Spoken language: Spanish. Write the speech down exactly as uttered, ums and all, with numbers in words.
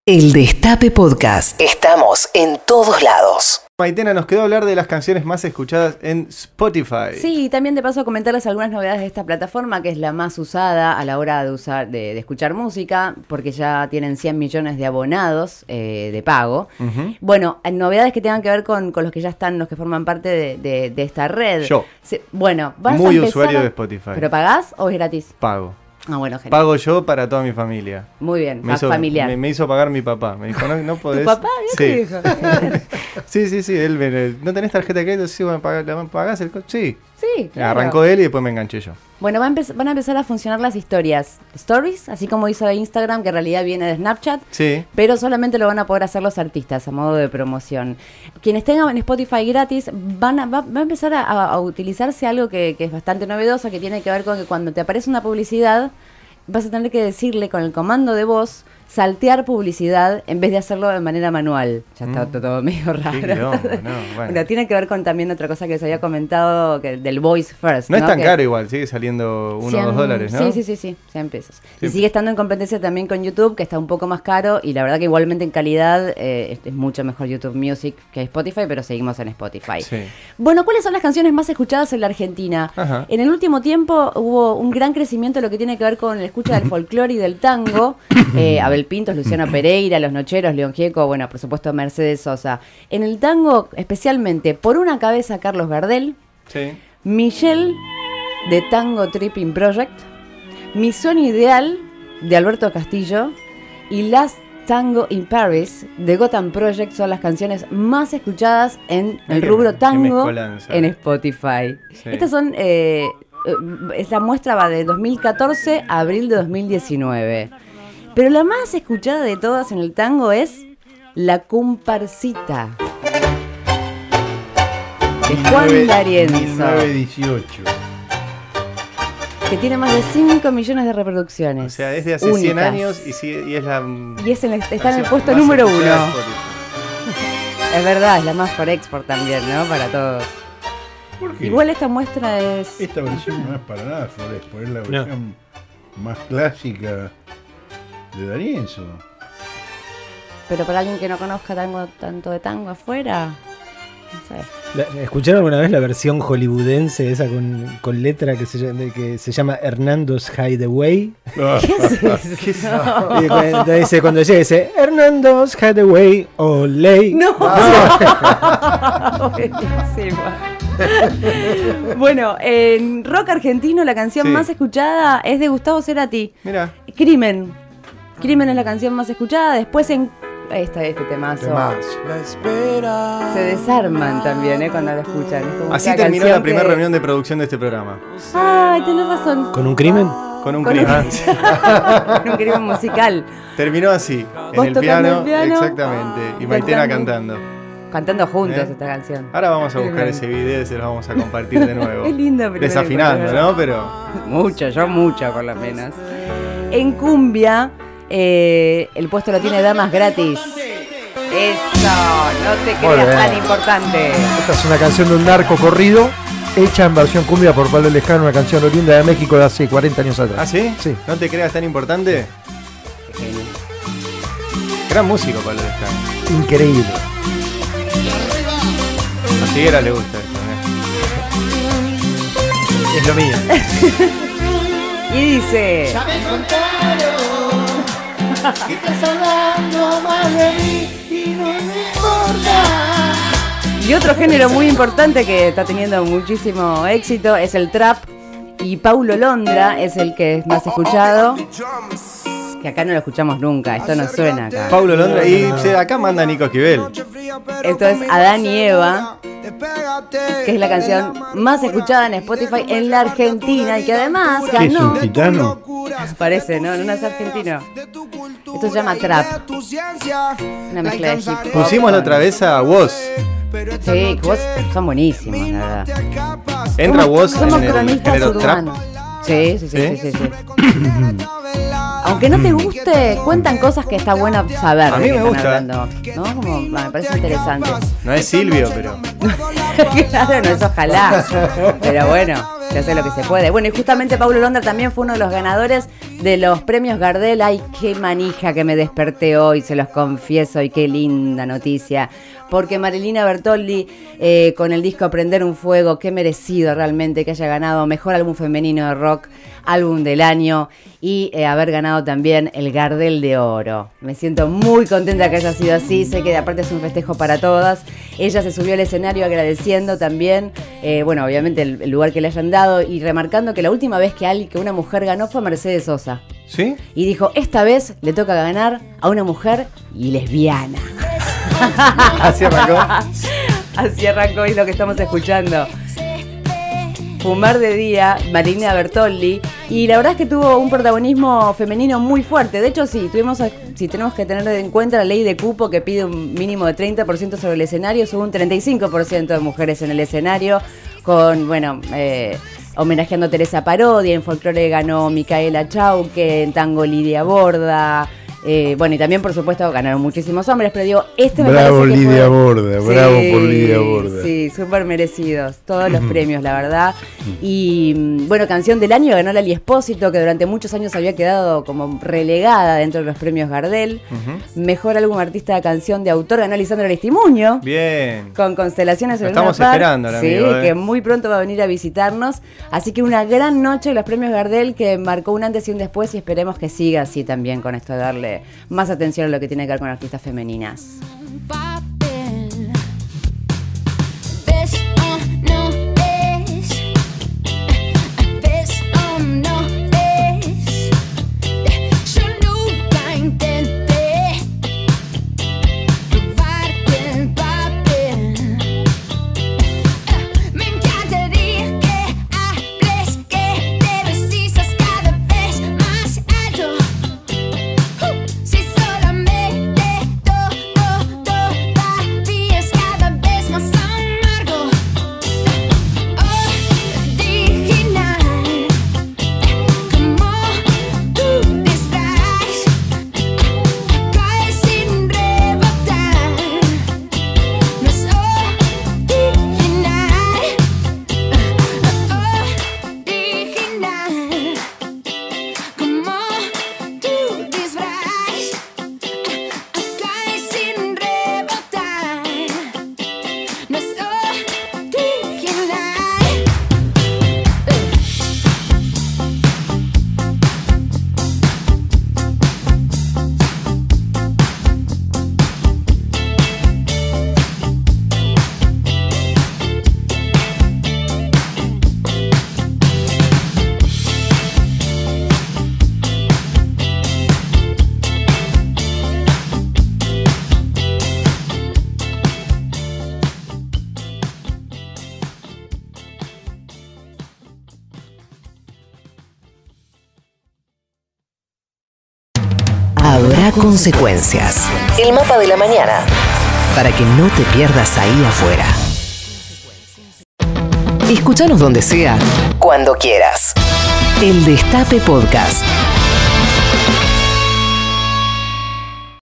El Destape Podcast. Estamos en todos lados. Maitena, nos quedó hablar de las canciones más escuchadas en Spotify. Sí, y también de paso comentarles algunas novedades de esta plataforma, que es la más usada a la hora de usar de, de escuchar música, porque ya tienen cien millones de abonados eh, de pago. Uh-huh. Bueno, novedades que tengan que ver con, con los que ya están, los que forman parte de, de, de esta red. Yo. Se, bueno, vas Muy a empezar usuario a, de Spotify. ¿Pero pagás o es gratis? Pago. Ah, bueno, genial. Pago yo para toda mi familia. Muy bien, me hizo, familiar. Me, me hizo pagar mi papá. Me dijo, no, no podés. ¿Tu papá? ¿Qué sí. dijo? sí, sí, sí. Él me, ¿no tenés tarjeta de crédito? Sí, bueno, ¿pagás el coche? Sí. Sí, claro. Arrancó él y después me enganché yo. Bueno, van a, empe- van a empezar a funcionar las historias. Stories, así como hizo de Instagram, que en realidad viene de Snapchat. Sí. Pero solamente lo van a poder hacer los artistas a modo de promoción. Quienes tengan en Spotify gratis, van a, va, va a empezar a, a utilizarse algo que, que es bastante novedoso, que tiene que ver con que cuando te aparece una publicidad, vas a tener que decirle con el comando de voz saltear publicidad en vez de hacerlo de manera manual. Ya está mm. todo medio raro. Qué quilombo, no, bueno. Bueno, tiene que ver con también otra cosa que se había comentado, que del voice first. No, ¿no? es tan que caro igual, sigue saliendo uno o dos dólares, ¿no? Sí, sí, sí, sí, cien pesos. Sí. Y sigue estando en competencia también con YouTube, que está un poco más caro, y la verdad que igualmente en calidad eh, es, es mucho mejor YouTube Music que Spotify, pero seguimos en Spotify. Sí. Bueno, ¿cuáles son las canciones más escuchadas en la Argentina? Ajá. En el último tiempo hubo un gran crecimiento en lo que tiene que ver con la escucha del folclore y del tango. eh, Abel Pintos, Luciano Pereira, Los Nocheros, León Gieco, bueno, por supuesto Mercedes Sosa. En el tango, especialmente Por una cabeza, Carlos Gardel. Sí. Michelle, de Tango Tripping Project. Mi sueño ideal, de Alberto Castillo. Y Last Tango in Paris, de Gotham Project, son las canciones más escuchadas en el rubro tango en Spotify. Sí. Estas son, eh, esta muestra va de dos mil catorce a abril de dos mil diecinueve. Pero la más escuchada de todas en el tango es La Comparsita, de Juan D'Arienzo, mil novecientos dieciocho, que tiene más de cinco millones de reproducciones. O sea, es de hace únicas. cien años y, sigue, y es la... Y es en el, está en el puesto número uno. Es verdad, es la más por export también, ¿no? Para todos. ¿Por qué? Igual esta muestra es... Esta versión no es para nada for export, es la versión no. más clásica de D'Arienzo. Pero para alguien que no conozca tango, tanto de tango afuera, no sé. La, ¿Escucharon alguna vez la versión hollywoodense esa con, con letra que se, que se llama Hernando's Hideaway? No. ¿Qué es eso? ¿Qué es No. Y cuando, dice, cuando llega dice Hernando's Hideaway, olé. No. Buenísima. Bueno, en rock argentino la canción Sí. más escuchada es de Gustavo Cerati. Mira. Crimen. Crimen es la canción más escuchada. Después en esta este temazo. Temazo. Se desarman también, ¿eh? Cuando la escuchan. Es como Así una terminó canción la primera que... reunión de producción de este programa. Ay, tenés razón. ¿Con un crimen? Con un Con crimen. un, con un crimen musical. Terminó así, en Vos el tocando piano, el piano, exactamente. Y Maitena cantando. Cantando juntos ¿Eh? esta canción. Ahora vamos a Qué buscar bien. ese video y se los vamos a compartir de nuevo. Es lindo, pero Desafinando, ¿no? Pero mucho, yo mucho por lo menos. En cumbia, eh, el puesto lo tiene Damas Gratis. Eso, no te Muy creas bien. tan importante. Esta es una canción de un narco corrido hecha en versión cumbia por Pablo Lescano, una canción oriunda de México de hace cuarenta años atrás. ¿Ah, sí? Sí. ¿No te creas tan importante? Gran músico, Pablo Lescano. Increíble. A Figuera le gusta esto, ¿eh? Es lo mío. Y dice... Ya me contaron que estás hablando mal de mí y no me importa. Y otro género muy importante que está teniendo muchísimo éxito es el trap. Y Paulo Londra es el que es más escuchado. Que acá no lo escuchamos nunca, esto no suena acá. Paulo Londra y sí, acá manda Nico Esquivel. Esto es Adán y Eva, que es la canción más escuchada en Spotify en la Argentina y que además ¿Qué es ganó. un gitano? Parece, ¿no? No es argentino. Esto se llama trap. Una mezcla de hip hop. Pusimos la otra vez a Woz. Sí, que vos son buenísimos, la verdad. Entra Woz Somos en el cronistas género trap. urbanos. Sí, sí, sí, ¿Sí? sí, sí, sí. Aunque no te guste, cuentan cosas que está bueno saber. A de mí qué me están gusta. hablando, ¿no? Como, me parece interesante. No es Silvio, pero Claro, no es ojalá. Pero bueno. se hace lo que se puede. Bueno, y justamente Paulo Londra también fue uno de los ganadores de los premios Gardel. Ay, qué manija que me desperté hoy, se los confieso, y qué linda noticia. Porque Marilina Bertoldi, eh, con el disco Prender un Fuego, qué merecido realmente que haya ganado Mejor Álbum Femenino de Rock, Álbum del Año, y eh, haber ganado también el Gardel de Oro. Me siento muy contenta que haya sido así, sé que aparte es un festejo para todas. Ella se subió al escenario agradeciendo también, eh, bueno, obviamente el, el lugar que le hayan dado, y remarcando que la última vez que, alguien, que una mujer ganó fue Mercedes Sosa. ¿Sí? Y dijo, esta vez le toca ganar a una mujer y lesbiana. Así arrancó. Así arrancó, y lo que estamos escuchando. Fumar de Día, Marilina Bertoldi, y la verdad es que tuvo un protagonismo femenino muy fuerte. De hecho, sí, tuvimos, si tenemos que tener en cuenta la ley de cupo que pide un mínimo de treinta por ciento sobre el escenario, hubo un treinta y cinco por ciento de mujeres en el escenario, con, bueno, eh, homenajeando a Teresa Parodi. En folclore ganó Micaela Chauque, en tango Lidia Borda. Eh, bueno, y también, por supuesto, ganaron muchísimos hombres, pero digo, este me bravo parece que Lidia fue... Borda, Sí, bravo por Lidia Borda. Sí, súper merecidos, todos los premios, la verdad. Y bueno, canción del año ganó Lali Espósito, que durante muchos años había quedado como relegada dentro de los premios Gardel. Uh-huh. Mejor álbum artista de canción de autor ganó Lisandro Aristimuño. Bien. Con Constelaciones Lo en estamos una par. esperando, el Sí, amigo, eh. que muy pronto va a venir a visitarnos. Así que una gran noche de los premios Gardel que marcó un antes y un después, y esperemos que siga así también con esto de darle más atención a lo que tiene que ver con artistas femeninas. Habrá consecuencias. El mapa de la mañana. Para que no te pierdas ahí afuera. Escúchanos donde sea, cuando quieras. El Destape Podcast.